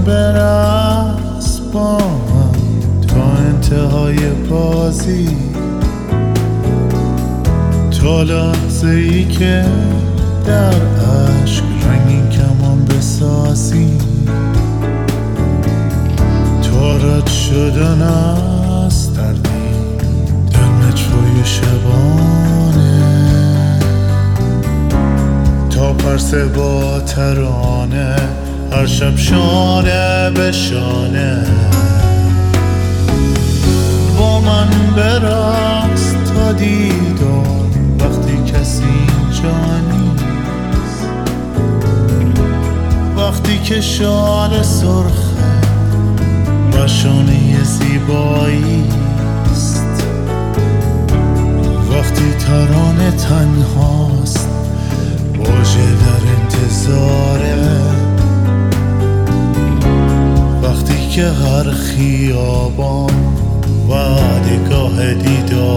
برقص با من تا انتهای بازی، تا لحظه ای که در عشق رنگین کمان بسازی. تا رد شدن از تردید در متروی شبانه، تا پرسه با ترانه هر شب شانه به شانه. با من برقص تا دیدار وقتی کسی اینجا نیست، وقتی که شال سرخه و شانه زیبایی است، وقتی ترانه تنهاست واژه در انتظاره، وقتی که هر خیابان وعدگاه دیدار